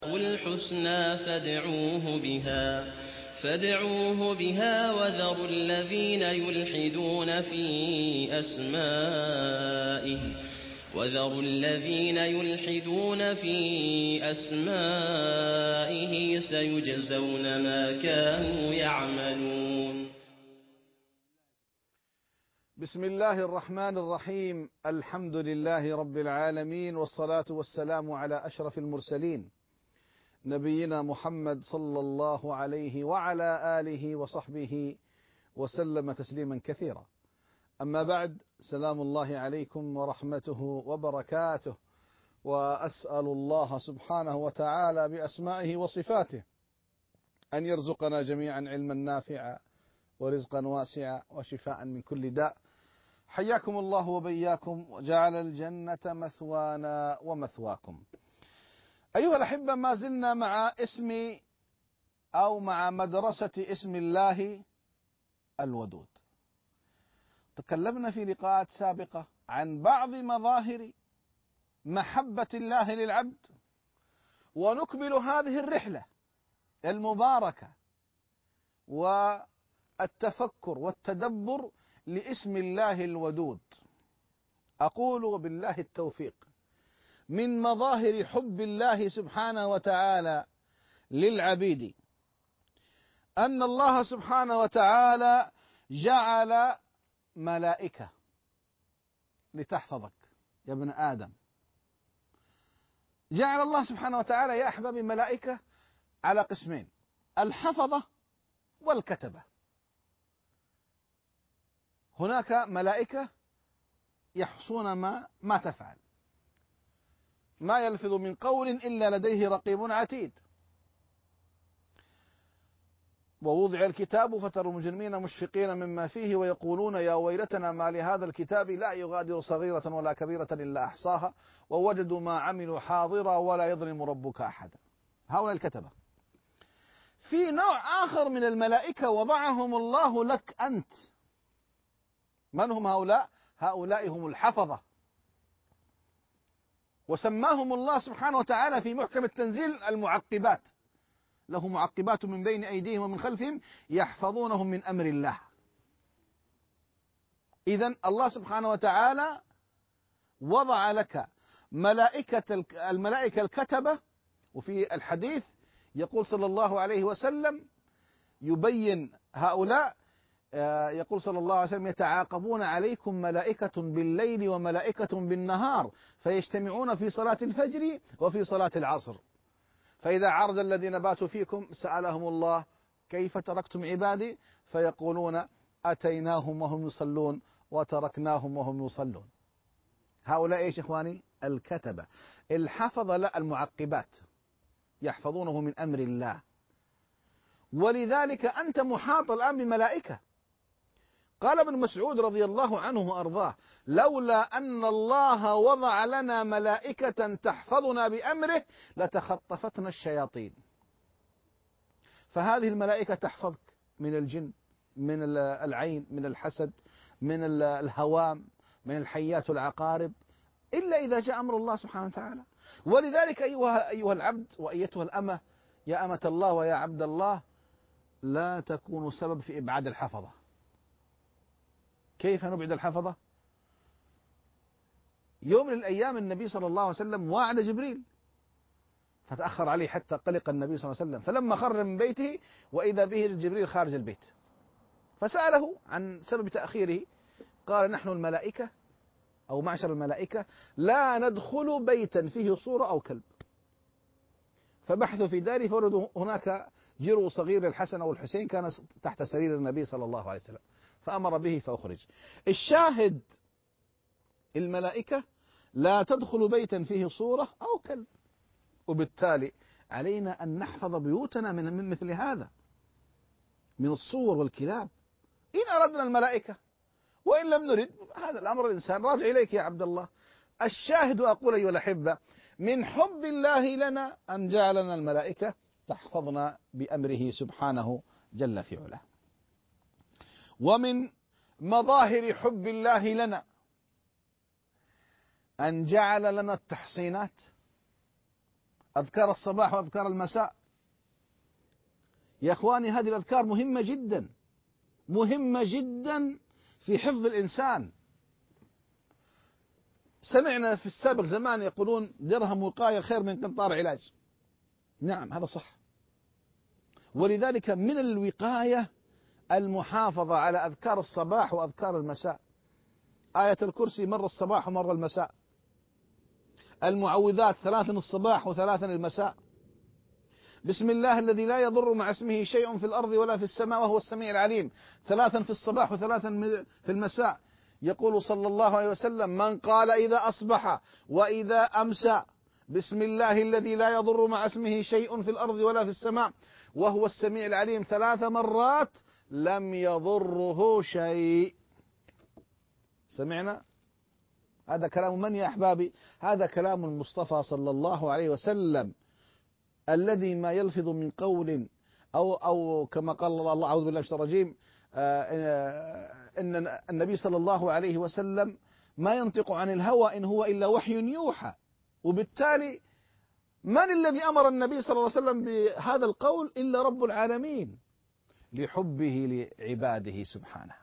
الحسنى فادعوه بها وذروا الذين يلحدون في أسمائه سيجزون ما كانوا يعملون. بسم الله الرحمن الرحيم. الحمد لله رب العالمين، والصلاة والسلام على أشرف المرسلين نبينا محمد صلى الله عليه وعلى آله وصحبه وسلم تسليما كثيرا. أما بعد، سلام الله عليكم ورحمته وبركاته، وأسأل الله سبحانه وتعالى بأسمائه وصفاته أن يرزقنا جميعا علما نافعا ورزقا واسعا وشفاء من كل داء. حياكم الله وبياكم، وجعل الجنة مثوانا ومثواكم. أيها الأحبة، ما زلنا مع مدرسة اسم الله الودود. تكلمنا في لقاءات سابقة عن بعض مظاهر محبة الله للعبد، ونكمل هذه الرحلة المباركة والتفكر والتدبر لاسم الله الودود. أقول وبالله التوفيق، من مظاهر حب الله سبحانه وتعالى للعبيد أن الله سبحانه وتعالى جعل ملائكة لتحفظك يا ابن آدم. جعل الله سبحانه وتعالى يا أحبابي ملائكة على قسمين: الحفظة والكتبة. هناك ملائكة يحصون ما تفعل، ما يلفظ من قول إلا لديه رقيب عتيد. ووضع الكتاب فترى المجرمين مشفقين مما فيه ويقولون يا ويلتنا ما لهذا الكتاب لا يغادر صغيرة ولا كبيرة إلا أحصاها ووجدوا ما عملوا حاضرا ولا يظلم ربك أحدا. هؤلاء الكتبة. في نوع آخر من الملائكة وضعهم الله لك أنت. من هم هؤلاء؟ هؤلاء هم الحفظة، وسماهم الله سبحانه وتعالى في محكم التنزيل المعقبات. له معقبات من بين أيديهم ومن خلفهم يحفظونهم من أمر الله. إذن الله سبحانه وتعالى وضع لك الملائكة الكتبة. وفي الحديث يقول صلى الله عليه وسلم يبين هؤلاء، يقول صلى الله عليه وسلم: يتعاقبون عليكم ملائكة بالليل وملائكة بالنهار فيجتمعون في صلاة الفجر وفي صلاة العصر، فإذا عرج الذين باتوا فيكم سألهم الله: كيف تركتم عبادي؟ فيقولون: أتيناهم وهم يصلون وتركناهم وهم يصلون. هؤلاء إيش إخواني؟ الكتبة. الحفظ لا، المعقبات، يحفظونه من أمر الله. ولذلك أنت محاط الآن بملائكة. قال ابن مسعود رضي الله عنه وأرضاه: لولا أن الله وضع لنا ملائكة تحفظنا بأمره لتخطفتنا الشياطين. فهذه الملائكة تحفظك من الجن، من العين، من الحسد، من الهوام، من الحيات العقارب، إلا إذا جاء أمر الله سبحانه وتعالى. ولذلك أيها العبد وأيتها الأمة، يا أمة الله ويا عبد الله، لا تكونوا سبب في إبعاد الحفظة. كيف نبعد الحفظة؟ يوم من الأيام النبي صلى الله عليه وسلم وعد جبريل فتأخر عليه حتى قلق النبي صلى الله عليه وسلم، فلما خرج من بيته وإذا به جبريل خارج البيت فسأله عن سبب تأخيره. قال: نحن الملائكة أو معشر الملائكة لا ندخل بيتا فيه صورة أو كلب. فبحثوا في داره فوجدوا هناك جرو صغير للحسن أو الحسين كان تحت سرير النبي صلى الله عليه وسلم، فأمر به فأخرج. الشاهد: الملائكة لا تدخل بيتا فيه صورة أو كلب. وبالتالي علينا أن نحفظ بيوتنا من مثل هذا، من الصور والكلاب، إن أردنا الملائكة. وإن لم نرد، هذا الأمر الإنسان راجع إليك يا عبد الله. الشاهد، أقول أيها الأحبة، من حب الله لنا أن جعلنا الملائكة تحفظنا بأمره سبحانه جل في علاه. ومن مظاهر حب الله لنا أن جعل لنا التحصينات أذكار الصباح وأذكار المساء. يا أخواني هذه الأذكار مهمة جدا، مهمة جدا في حفظ الإنسان. سمعنا في السابق زمان يقولون درهم وقاية خير من قنطار علاج. نعم هذا صح، ولذلك من الوقاية المحافظة على أذكار الصباح وأذكار المساء. آية الكرسي مرة الصباح ومرة المساء، المعوذات 3 الصباح و3 المساء، بسم الله الذي لا يضر مع اسمه شيء في الأرض ولا في السماء وهو السميع العليم، 3 في الصباح و3 في المساء. يقول صلى الله عليه وسلم: من قال إذا أصبح وإذا أمسى بسم الله الذي لا يضر مع اسمه شيء في الأرض ولا في السماء وهو السميع العليم 3 مرات لم يضره شيء. سمعنا؟ هذا كلام من يا أحبابي؟ هذا كلام المصطفى صلى الله عليه وسلم، الذي ما يلفظ من قول أو كما قال الله أعوذ بالله من الشيطان الرجيم، إن النبي صلى الله عليه وسلم ما ينطق عن الهوى إن هو إلا وحي يوحى. وبالتالي من الذي أمر النبي صلى الله عليه وسلم بهذا القول إلا رب العالمين لحبه لعباده سبحانه.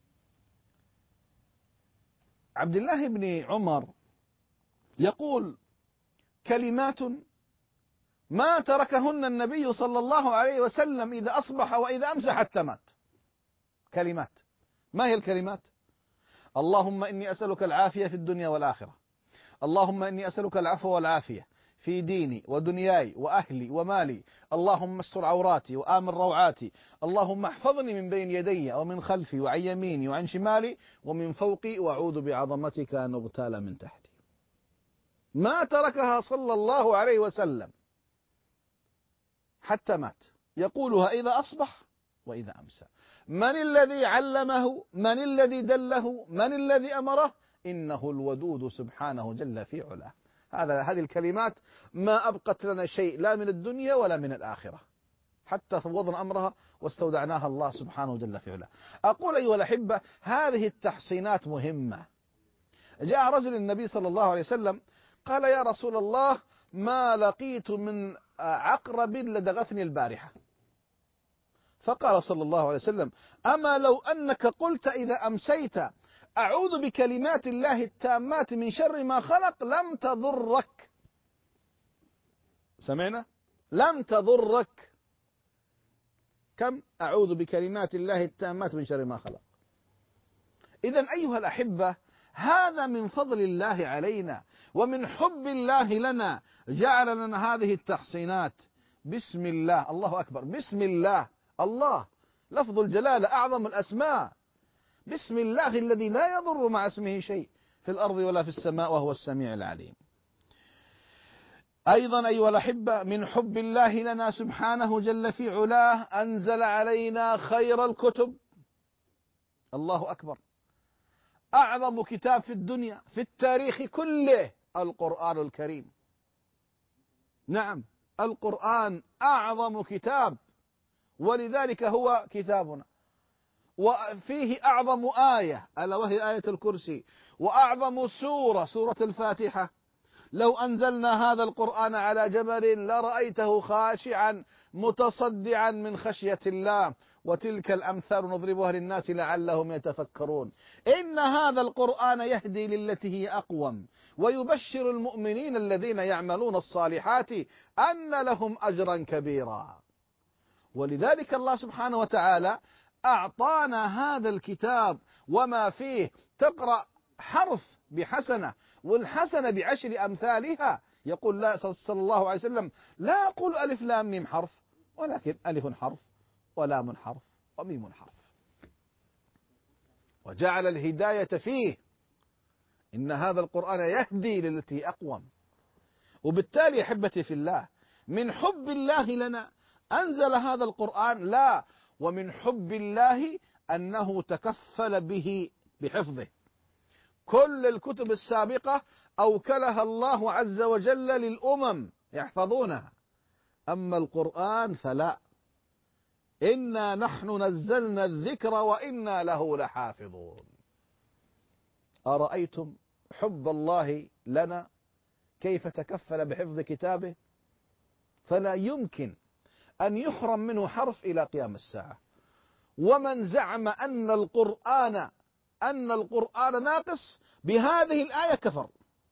عبد الله بن عمر يقول: كلمات ما تركهن النبي صلى الله عليه وسلم إذا أصبح وإذا أمسى حتى مات. كلمات، ما هي الكلمات؟ اللهم إني أسألك العافية في الدنيا والآخرة، اللهم إني أسألك العفو والعافية في ديني ودنياي وأهلي ومالي، اللهم استر عوراتي وآمن روعاتي، اللهم احفظني من بين يدي ومن خلفي وعن يميني وعن شمالي ومن فوقي وأعوذ بعظمتك أن أغتال من تحتي. ما تركها صلى الله عليه وسلم حتى مات، يقولها إذا أصبح وإذا أمسى. من الذي علمه؟ من الذي دله؟ من الذي أمره؟ إنه الودود سبحانه جل في علاه. هذه الكلمات ما أبقت لنا شيء لا من الدنيا ولا من الآخرة، حتى فوضنا أمرها واستودعناها الله سبحانه جل في علاه. أقول أيها الأحبة هذه التحصينات مهمة. جاء رجل النبي صلى الله عليه وسلم قال: يا رسول الله ما لقيت من عقرب لدغتني البارحة. فقال صلى الله عليه وسلم: أما لو أنك قلت إذا أمسيت أعوذ بكلمات الله التامات من شر ما خلق لم تضرك. سمعنا؟ لم تضرك. كم؟ أعوذ بكلمات الله التامات من شر ما خلق. إذن أيها الأحبة هذا من فضل الله علينا ومن حب الله لنا، جعل لنا هذه التحصينات. بسم الله، الله أكبر، بسم الله، الله لفظ الجلالة أعظم الأسماء. بسم الله الذي لا يضر مع اسمه شيء في الأرض ولا في السماء وهو السميع العليم. أيضا أيها الأحبة من حب الله لنا سبحانه جل في علاه أنزل علينا خير الكتب. الله أكبر، أعظم كتاب في الدنيا في التاريخ كله القرآن الكريم. نعم القرآن أعظم كتاب، ولذلك هو كتابنا، وفيه أعظم آية ألا وهي آية الكرسي، وأعظم سورة سورة الفاتحة. لو أنزلنا هذا القرآن على جبل لرأيته خاشعا متصدعا من خشية الله. وتلك الأمثال نضربها للناس لعلهم يتفكرون. إن هذا القرآن يهدي للتي هي أقوم ويبشر المؤمنين الذين يعملون الصالحات أن لهم أجرا كبيرا. ولذلك الله سبحانه وتعالى أعطانا هذا الكتاب وما فيه. تقرأ حرف بحسنة والحسنة ب10 أمثالها. يقول لا صلى الله عليه وسلم: لا أقول ألف لام ميم حرف، ولكن ألف حرف ولام حرف وميم حرف. وجعل الهداية فيه. إن هذا القرآن يهدي للتي أقوم. وبالتالي أحبتي في الله من حب الله لنا أنزل هذا القرآن، لا ومن حب الله أنه تكفل به بحفظه. كل الكتب السابقة أوكلها الله عز وجل للأمم يحفظونها، أما القرآن فلا. إنا نحن نزلنا الذكر وإنا له لحافظون. أرأيتم حب الله لنا كيف تكفل بحفظ كتابه؟ فلا يمكن أن يحرم منه حرف إلى قيام الساعة. ومن زعم أن القرآن ناقص بهذه الآية كفر.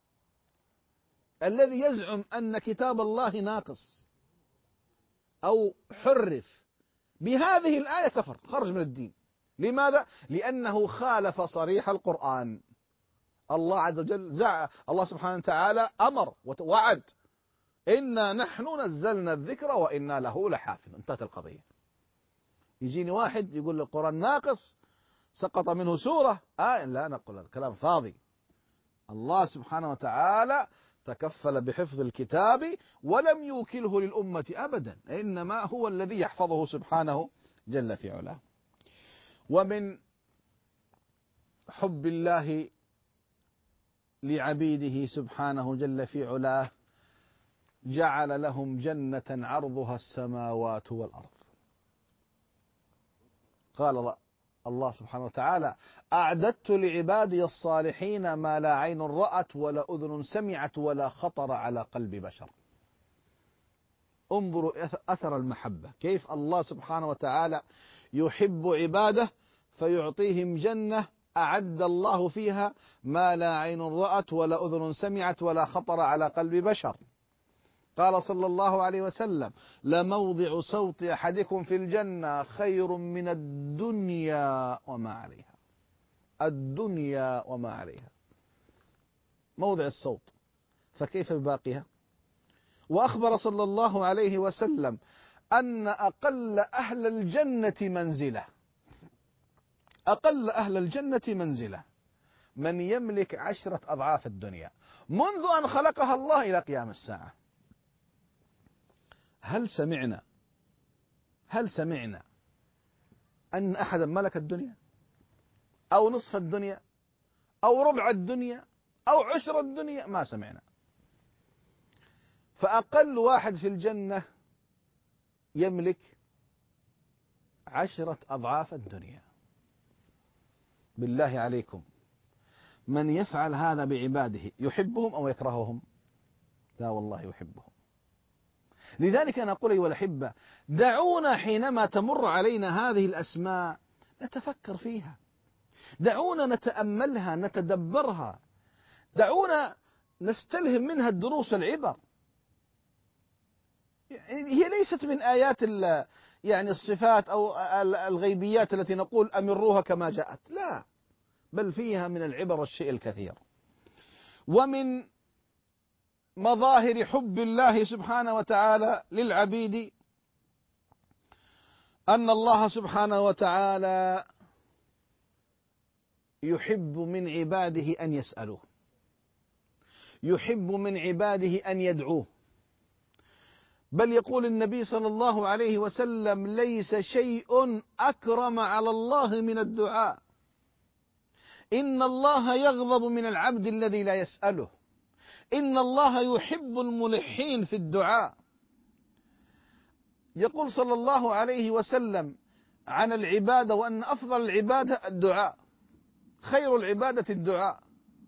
الذي يزعم أن كتاب الله ناقص أو حرف بهذه الآية كفر، خرج من الدين. لماذا؟ لأنه خالف صريح القرآن. الله عز وجل الله سبحانه وتعالى أمر ووعد: إنا نحن نزلنا الذكر وإنا له لحافظ. انتهت القضية. يجيني واحد يقول القرآن ناقص، سقط منه سورة، لا نقول الكلام فاضي. الله سبحانه وتعالى تكفل بحفظ الكتاب ولم يوكله للأمة أبدا، إنما هو الذي يحفظه سبحانه جل في علاه. ومن حب الله لعبيده سبحانه جل في علاه جعل لهم جنة عرضها السماوات والأرض. قال الله سبحانه وتعالى: أعددت لعبادي الصالحين ما لا عين رأت ولا أذن سمعت ولا خطر على قلب بشر. انظروا أثر المحبة، كيف الله سبحانه وتعالى يحب عباده فيعطيهم جنة أعد الله فيها ما لا عين رأت ولا أذن سمعت ولا خطر على قلب بشر. قال صلى الله عليه وسلم: لموضع صوت أحدكم في الجنة خير من الدنيا وما عليها. الدنيا وما عليها موضع الصوت، فكيف بباقيها؟ وأخبر صلى الله عليه وسلم أن أقل أهل الجنة منزلة من يملك 10 أضعاف الدنيا منذ أن خلقها الله إلى قيام الساعة. هل سمعنا أن أحدا ملك الدنيا أو نصف الدنيا أو ربع الدنيا أو 10 الدنيا؟ ما سمعنا. فأقل واحد في الجنة يملك 10 أضعاف الدنيا. بالله عليكم، من يفعل هذا بعباده يحبهم أو يكرههم؟ لا والله يحبهم. لذلك أنا أقول أيها الأحبة، دعونا حينما تمر علينا هذه الأسماء نتفكر فيها، دعونا نتأملها نتدبرها، دعونا نستلهم منها الدروس والعبر. هي ليست من آيات الصفات أو الغيبيات التي نقول أمروها كما جاءت، لا، بل فيها من العبر الشيء الكثير. ومن مظاهر حب الله سبحانه وتعالى للعبيد أن الله سبحانه وتعالى يحب من عباده أن يسألوه، يحب من عباده أن يدعوه. بل يقول النبي صلى الله عليه وسلم: ليس شيء أكرم على الله من الدعاء، إن الله يغضب من العبد الذي لا يسأله، إن الله يحب الملحين في الدعاء. يقول صلى الله عليه وسلم عن العبادة وأن أفضل العبادة الدعاء، خير العبادة الدعاء.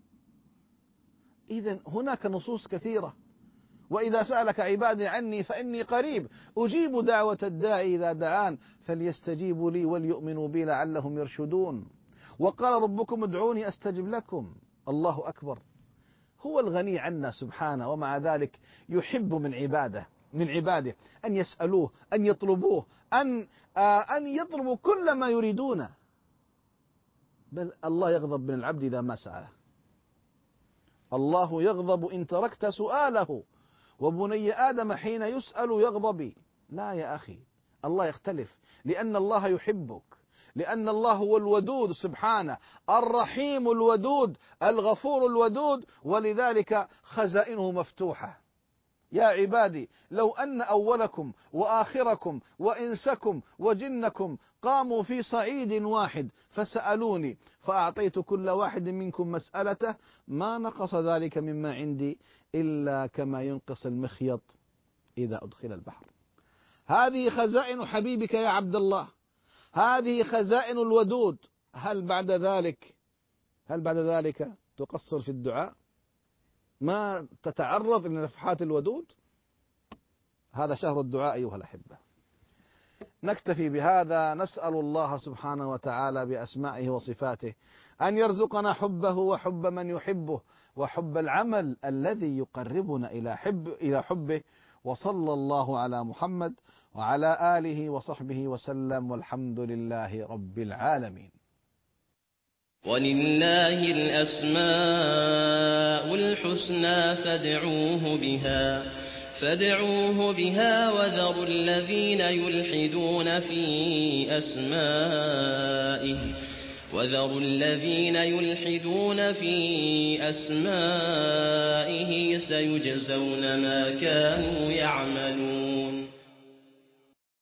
إذن هناك نصوص كثيرة: وإذا سألك عبادي عني فإني قريب أجيب دعوة الداعي إذا دعان فليستجيبوا لي وليؤمنوا بي لعلهم يرشدون. وقال ربكم ادعوني أستجب لكم. الله أكبر. هو الغني عنا سبحانه، ومع ذلك يحب من عباده أن يسألوه، أن يطلبوه، أن يطلبوا كل ما يريدونه. بل الله يغضب من العبد إذا ما سأله. الله يغضب إن تركت سؤاله، وبني آدم حين يسأل يغضب. لا يا أخي، الله يختلف، لأن الله يحبك، لأن الله هو الودود سبحانه، الرحيم الودود الغفور الودود، ولذلك خزائنه مفتوحة. يا عبادي لو أن أولكم وآخركم وإنسكم وجنكم قاموا في صعيد واحد فسألوني فأعطيت كل واحد منكم مسألته ما نقص ذلك مما عندي إلا كما ينقص المخيط إذا أدخل البحر. هذه خزائن حبيبك يا عبد الله، هذه خزائن الودود. هل بعد ذلك تقصر في الدعاء؟ ما تتعرض لنفحات الودود؟ هذا شهر الدعاء أيها الأحبة. نكتفي بهذا، نسأل الله سبحانه وتعالى بأسمائه وصفاته أن يرزقنا حبه وحب من يحبه وحب العمل الذي يقربنا إلى حبه. وصلى الله على محمد وعلى آله وصحبه وسلم، والحمد لله رب العالمين. ولله الأسماء الحسنى فادعوه بها وذروا الذين يلحدون في أسمائه سيجزون ما كانوا يعملون.